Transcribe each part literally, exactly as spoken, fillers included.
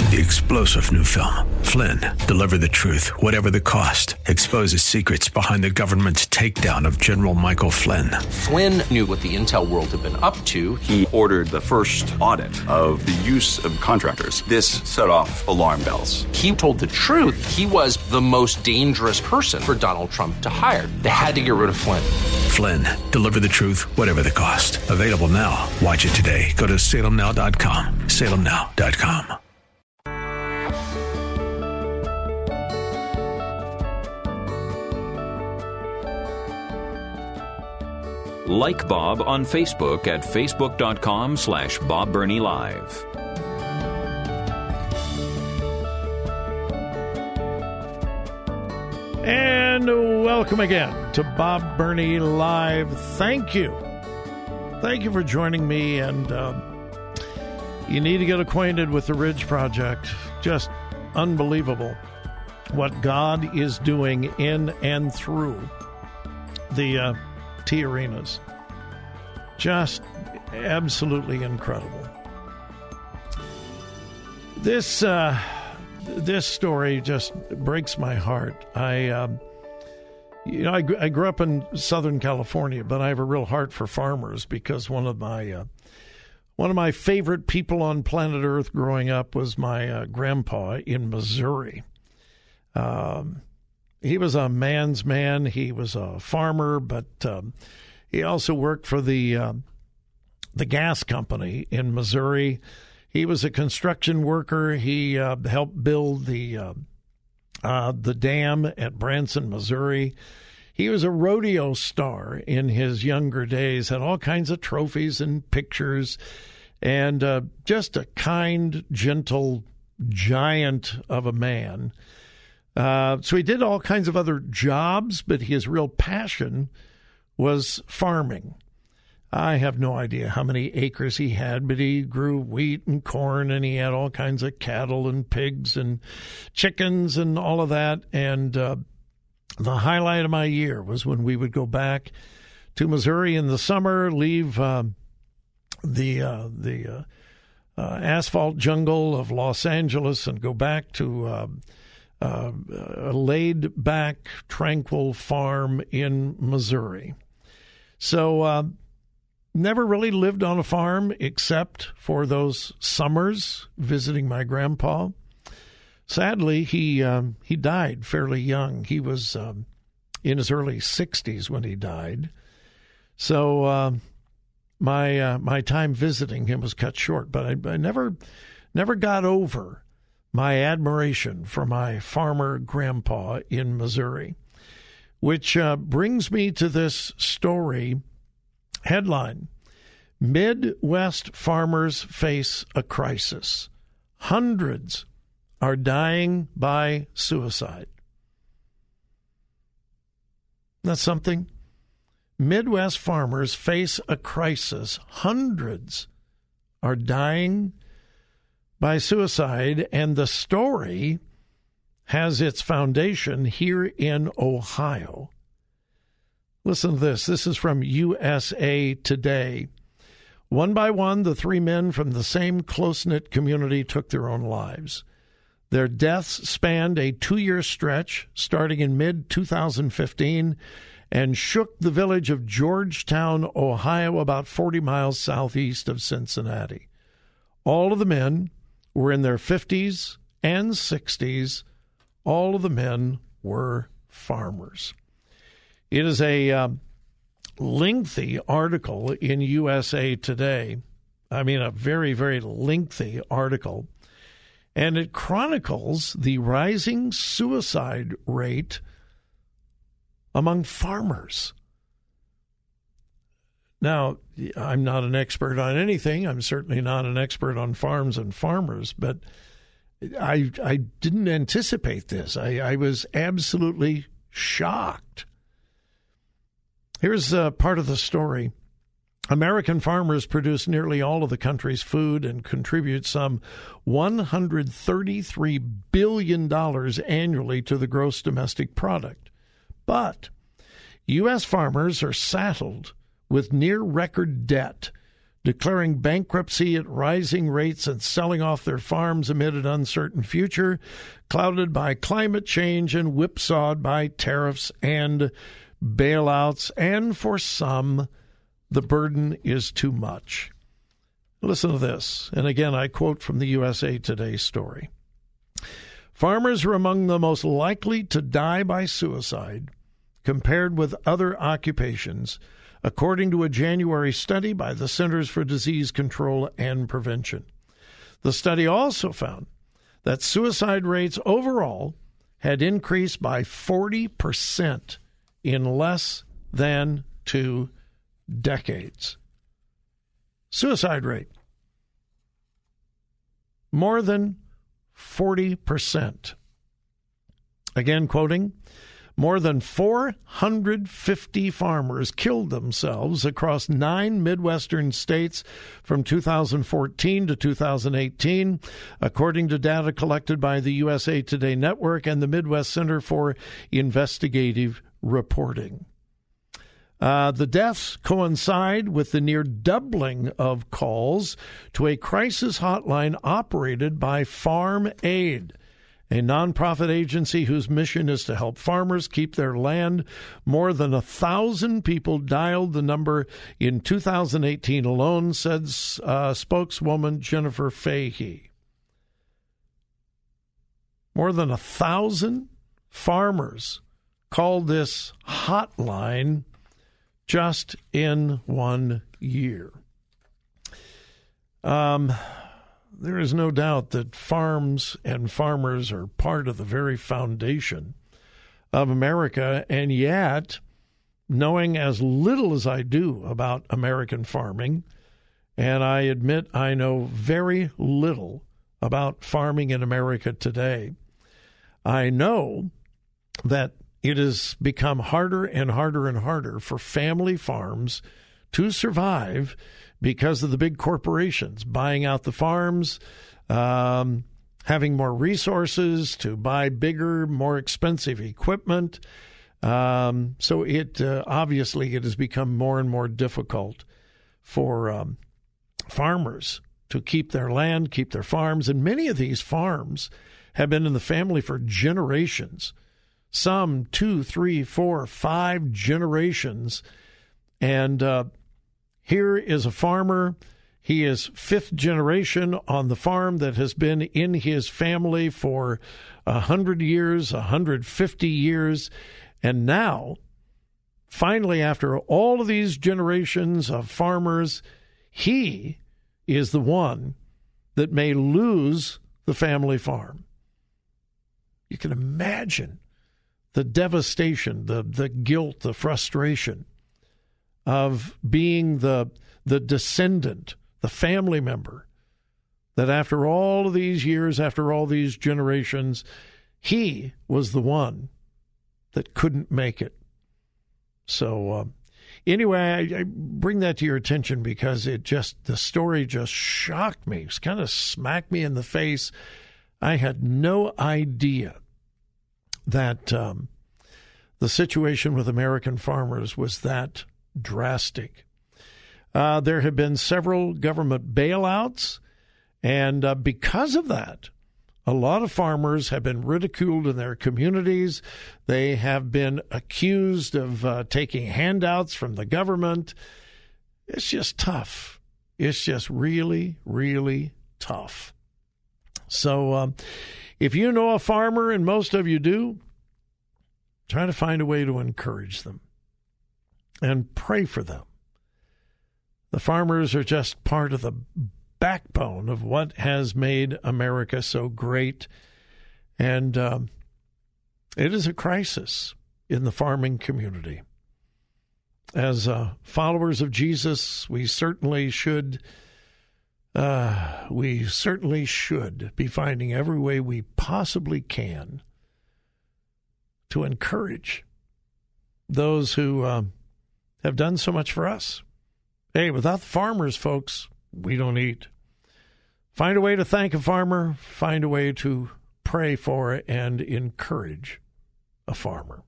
The explosive new film, Flynn, deliver the truth, whatever the cost, exposes secrets behind the government's takedown of General Michael Flynn. Flynn knew what the intel world had been up to. He ordered the first audit of the use of contractors. This set off alarm bells. He told the truth. He was the most dangerous person for Donald Trump to hire. They had to get rid of Flynn. Flynn, deliver the truth, whatever the cost. Available now. Watch it today. Go to salem now dot com. salem now dot com. Like Bob on Facebook at facebook.com slash Bob Burney Live. And welcome again to Bob Burney Live. Thank you. Thank you for joining me. And uh, you need to get acquainted with the Ridge Project. Just unbelievable what God is doing in and through the uh, T arenas. Just absolutely incredible. This uh, this story just breaks my heart. I um, you know I, I grew up in Southern California, but I have a real heart for farmers because one of my uh, one of my favorite people on planet Earth growing up was my uh, grandpa in Missouri. Um, He was a man's man. He was a farmer, but um, he also worked for the uh, the gas company in Missouri. He was a construction worker. He uh, helped build the uh, uh, the dam at Branson, Missouri. He was a rodeo star in his younger days, had all kinds of trophies and pictures, and uh, just a kind, gentle giant of a man. Uh, so he did all kinds of other jobs, but his real passion was farming. I have no idea how many acres he had, but he grew wheat and corn, and he had all kinds of cattle and pigs and chickens and all of that. And uh, the highlight of my year was when we would go back to Missouri in the summer, leave uh, the uh, the uh, uh, asphalt jungle of Los Angeles and go back to uh, Uh, a laid-back, tranquil farm in Missouri. So uh, never really lived on a farm except for those summers visiting my grandpa. Sadly, he um, he died fairly young. He was um, in his early sixties when he died. So uh, my uh, my time visiting him was cut short. But I, I never never got over my admiration for my farmer grandpa in Missouri, which uh, brings me to this story headline: Midwest farmers face a crisis. Hundreds are dying by suicide. That's something. Midwest farmers face a crisis. Hundreds are dying by suicide, and the story has its foundation here in Ohio. Listen to this. This is from U S A Today. One by one, the three men from the same close-knit community took their own lives. Their deaths spanned a two-year stretch starting in mid twenty fifteen and shook the village of Georgetown, Ohio, about forty miles southeast of Cincinnati. All of the men were in their fifties and sixties. All of the men were farmers. It is a uh, lengthy article in U S A Today. I mean, a very, very lengthy article. And it chronicles the rising suicide rate among farmers. Now, I'm not an expert on anything. I'm certainly not an expert on farms and farmers, but I I didn't anticipate this. I, I was absolutely shocked. Here's uh, part of the story. American farmers produce nearly all of the country's food and contribute some one hundred thirty-three billion dollars annually to the gross domestic product. But U S farmers are saddled with near-record debt declaring bankruptcy at rising rates and selling off their farms amid an uncertain future, clouded by climate change and whipsawed by tariffs and bailouts. And for some, the burden is too much. Listen to this. And again, I quote from the U S A Today story. Farmers are among the most likely to die by suicide compared with other occupations, according to a January study by the Centers for Disease Control and Prevention. The study also found that suicide rates overall had increased by forty percent in less than two decades. Suicide rate, more than forty percent. Again, quoting, more than four hundred fifty farmers killed themselves across nine Midwestern states from two thousand fourteen to two thousand eighteen, according to data collected by the U S A Today Network and the Midwest Center for Investigative Reporting. Uh, the deaths coincide with the near doubling of calls to a crisis hotline operated by Farm Aid, a nonprofit agency whose mission is to help farmers keep their land. More than a thousand people dialed the number in two thousand eighteen alone, said uh, spokeswoman Jennifer Fahey. More than a thousand farmers called this hotline just in one year. Um, there is no doubt that farms and farmers are part of the very foundation of America, and yet, knowing as little as I do about American farming, and I admit I know very little about farming in America today, I know that it has become harder and harder and harder for family farms to survive because of the big corporations buying out the farms, um, having more resources to buy bigger, more expensive equipment. Um, so it uh, obviously it has become more and more difficult for um, farmers to keep their land, keep their farms. And many of these farms have been in the family for generations. Some two, three, four, five generations. And uh, here is a farmer. He is fifth generation on the farm that has been in his family for one hundred years, one hundred fifty years. And now, finally, after all of these generations of farmers, he is the one that may lose the family farm. You can imagine the devastation, the the guilt, the frustration of being the the descendant, the family member, that after all of these years, after all these generations, he was the one that couldn't make it. So uh, anyway, I, I bring that to your attention because it just, the story just shocked me. It kind of smacked me in the face. I had no idea that um, the situation with American farmers was that drastic. Uh, there have been several government bailouts, and uh, because of that, a lot of farmers have been ridiculed in their communities. They have been accused of uh, taking handouts from the government. It's just tough. It's just really, really tough. So um, if you know a farmer, and most of you do, try to find a way to encourage them and pray for them. The farmers are just part of the backbone of what has made America so great. And um, it is a crisis in the farming community. As uh, followers of Jesus, we certainly should uh, we certainly should be finding every way we possibly can to encourage those who um, have done so much for us. Hey, without the farmers, folks, we don't eat. Find a way to thank a farmer. Find a way to pray for and encourage a farmer.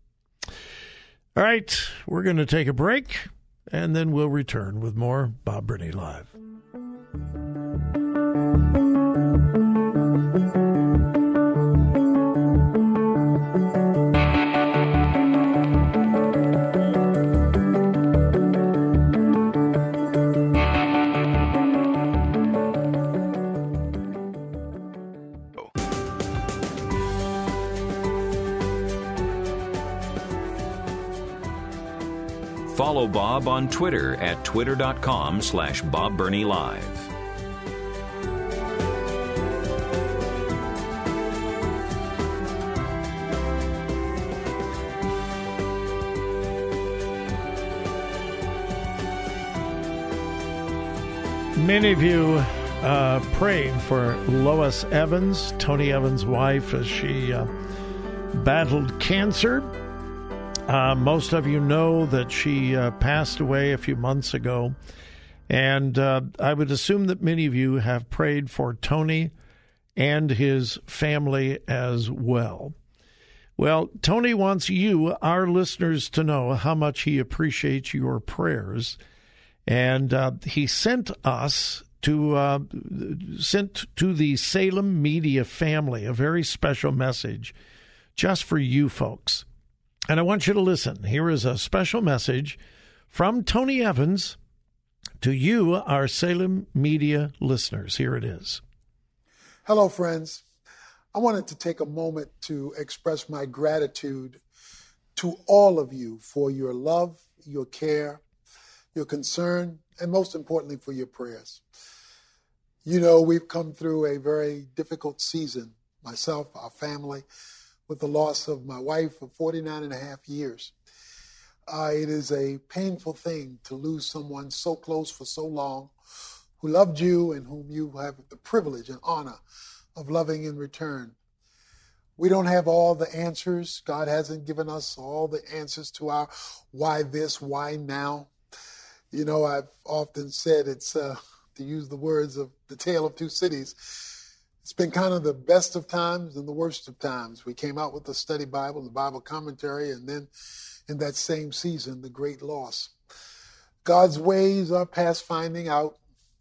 All right, we're going to take a break, and then we'll return with more Bob Burney Live. Follow Bob on Twitter at twitter.com slash Bob Burney Live. Many of you uh, prayed for Lois Evans, Tony Evans' wife, as she uh, battled cancer. Uh, most of you know that she uh, passed away a few months ago. And uh, I would assume that many of you have prayed for Tony and his family as well. Well, Tony wants you, our listeners, to know how much he appreciates your prayers. And uh, he sent us to uh, sent to the Salem Media family a very special message just for you folks. And I want you to listen. Here is a special message from Tony Evans to you, our Salem Media listeners. Here it is. Hello, friends. I wanted to take a moment to express my gratitude to all of you for your love, your care, your concern, and most importantly, for your prayers. You know, we've come through a very difficult season, myself, our family, with the loss of my wife of forty-nine and a half years. Uh, it is a painful thing to lose someone so close for so long, who loved you and whom you have the privilege and honor of loving in return. We don't have all the answers. God hasn't given us all the answers to our why this, why now. You know, I've often said it's, uh, to use the words of The Tale of Two Cities, it's been kind of the best of times and the worst of times. We came out with the study Bible, the Bible commentary, and then in that same season, the great loss. God's ways are past finding out,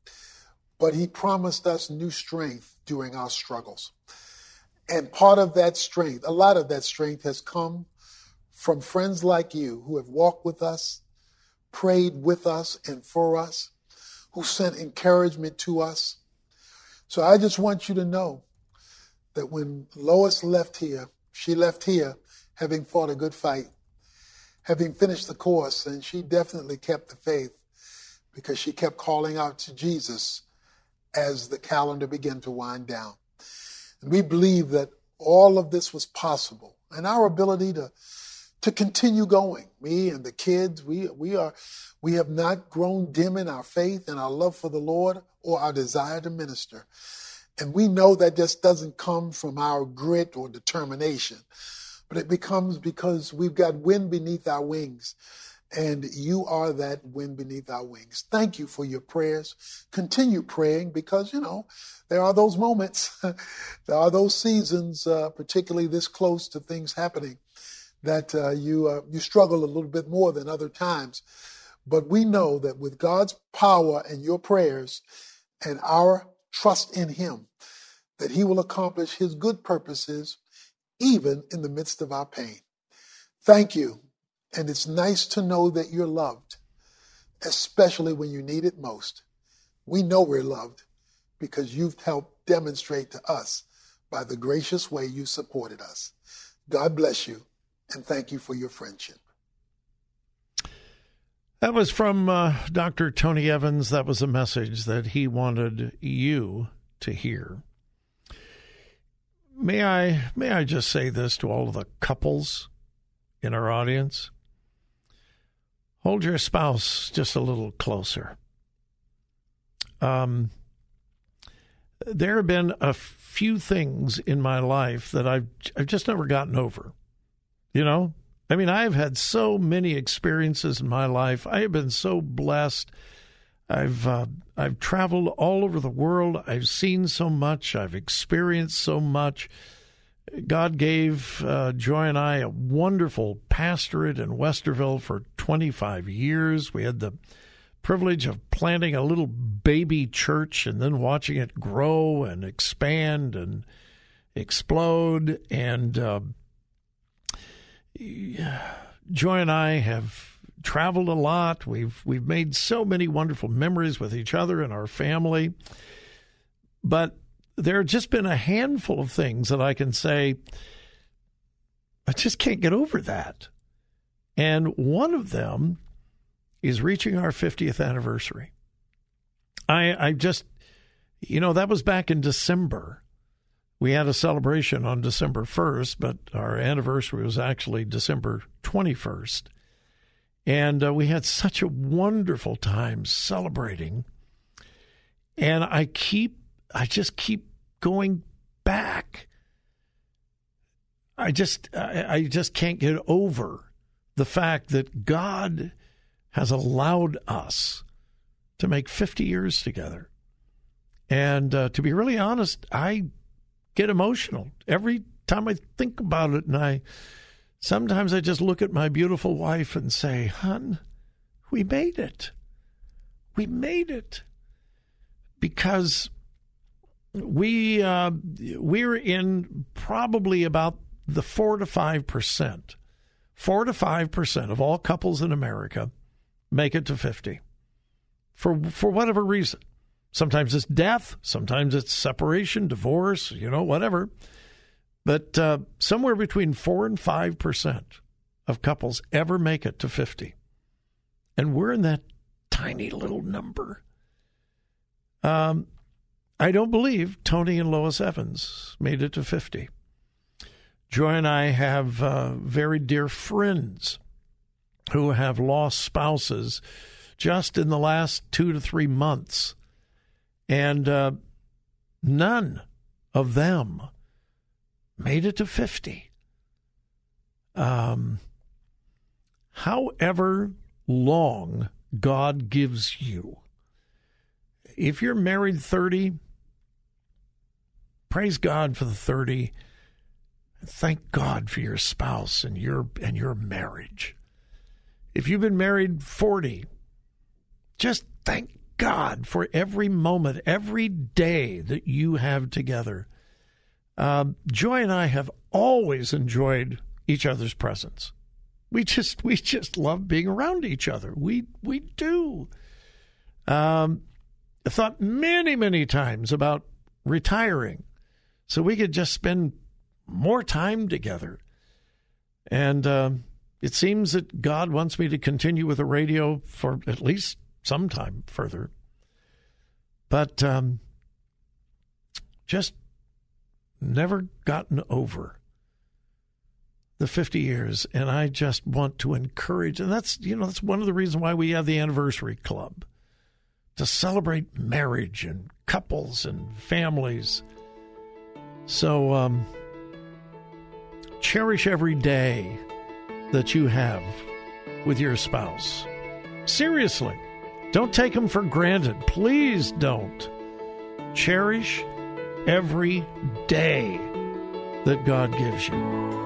but he promised us new strength during our struggles. And part of that strength, a lot of that strength has come from friends like you who have walked with us, prayed with us and for us, who sent encouragement to us. So I just want you to know that when Lois left here, she left here having fought a good fight, having finished the course, and she definitely kept the faith because she kept calling out to Jesus as the calendar began to wind down. And we believe that all of this was possible, and our ability to to continue going. Me and the kids, we we are we have not grown dim in our faith and our love for the Lord or our desire to minister. And we know that just doesn't come from our grit or determination, but it becomes because we've got wind beneath our wings, and you are that wind beneath our wings. Thank you for your prayers. Continue praying because, you know, there are those moments, there are those seasons, uh, particularly this close to things happening, that uh, you uh, you struggle a little bit more than other times. But we know that with God's power and your prayers and our trust in him, that he will accomplish his good purposes even in the midst of our pain. Thank you. And it's nice to know that you're loved, especially when you need it most. We know we're loved because you've helped demonstrate to us by the gracious way you supported us. God bless you. And thank you for your friendship. That was from uh, Doctor Tony Evans. That was a message that he wanted you to hear. May I, may I just say this to all of the couples in our audience? Hold your spouse just a little closer. Um, there have been a few things in my life that I've I've just never gotten over. You know, I mean, I've had so many experiences in my life. I have been so blessed. I've uh, I've traveled all over the world. I've seen so much. I've experienced so much. God gave uh, Joy and I a wonderful pastorate in Westerville for twenty-five years. We had the privilege of planting a little baby church and then watching it grow and expand and explode. And uh, Joy and I have traveled a lot. We've we've made so many wonderful memories with each other and our family. But there have just been a handful of things that I can say, I just can't get over that. And one of them is reaching our fiftieth anniversary. I, I just, you know, that was back in December. We had a celebration on December first, but our anniversary was actually December twenty-first. And uh, we had such a wonderful time celebrating. And I keep, I just keep going back. I just, I, I just can't get over the fact that God has allowed us to make fifty years together. And uh, to be really honest, I get emotional every time I think about it. And I sometimes I just look at my beautiful wife and say, hon, we made it. We made it. Because we, uh, we're in probably about the four to five percent. Four to five percent of all couples in America make it to fifty. For for whatever reason. Sometimes it's death, sometimes it's separation, divorce, you know, whatever. But uh, somewhere between four and five percent of couples ever make it to fifty. And we're in that tiny little number. Um, I don't believe Tony and Lois Evans made it to fifty. Joy and I have uh, very dear friends who have lost spouses just in the last two to three months. And uh, none of them made it to fifty. Um, however long God gives you. If you're married thirty, praise God for the thirty. Thank God for your spouse and your and your marriage. If you've been married forty, just thank God for every moment, every day that you have together. Uh, Joy and I have always enjoyed each other's presence. We just we just love being around each other. We we do. Um, I thought many many times about retiring, so we could just spend more time together. And uh, it seems that God wants me to continue with the radio for at least some time further. But um, just never gotten over the fifty years. And I just want to encourage, and that's, you know, that's one of the reasons why we have the Anniversary Club, to celebrate marriage and couples and families. So um, cherish every day that you have with your spouse. Seriously, don't take them for granted. Please don't. Cherish every day that God gives you.